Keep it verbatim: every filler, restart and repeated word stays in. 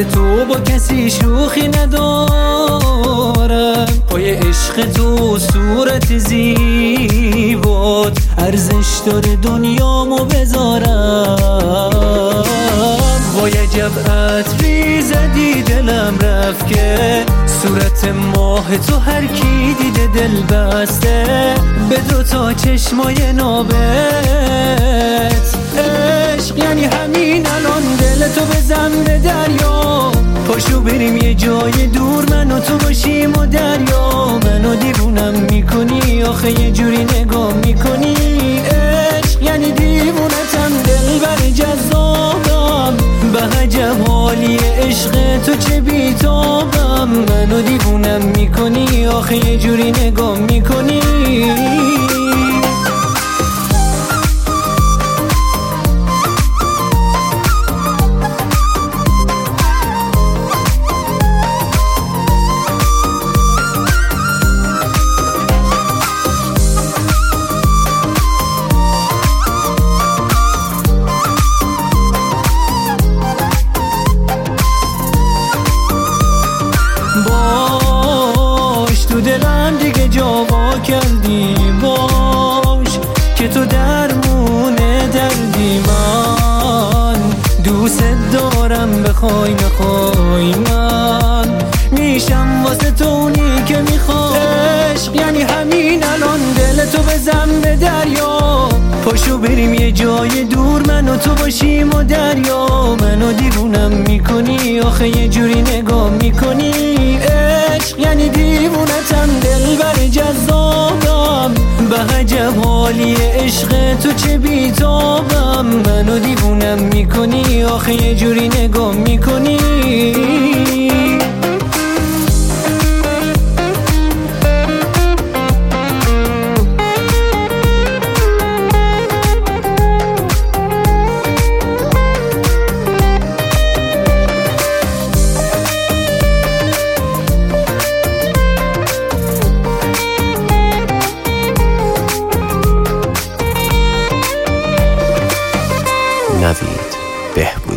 مثل تو با کسی شوخی ندارم، پای عشق تو صورت زیبات ارزش داره دنیامو بذارم. وای عجب عطری زدی دلم رفت که صورت ماه تو هر کی دیده دل بسته به دو تا چشمای نابت. عشق یعنی همین الان دل تو بزن به دریا، پاشو بریم یه جای دور من و تو باشیم و دریا. منو دیوونم میکنی آخه یه جوری نگاه میکنی. عشق یعنی دیوونتم دلبر جذابم، به عجب حالی عشق تو چه بیتابم. منو دیوونم میکنی آخه یه جوری نگاه میکنی. تو دلم دیگه جاوا کردی، باش که تو درمونه دردی. من دوست دارم بخوای نخوای من میشم واسه تو اونی که میخوای. عشق یعنی همین الان دل تو بزن به دریا، پاشو بریم یه جای دور من و تو باشیم و دریا. منو دیوونم میکنی آخه یه جوری نگاه میکنی. عشق یعنی دیوونتم دلبر جذابم، به عجب حالی عشق تو چه بیتابم. منو دیوونم میکنی آخه یه جوری نگاه میکنی. نوید بهبود.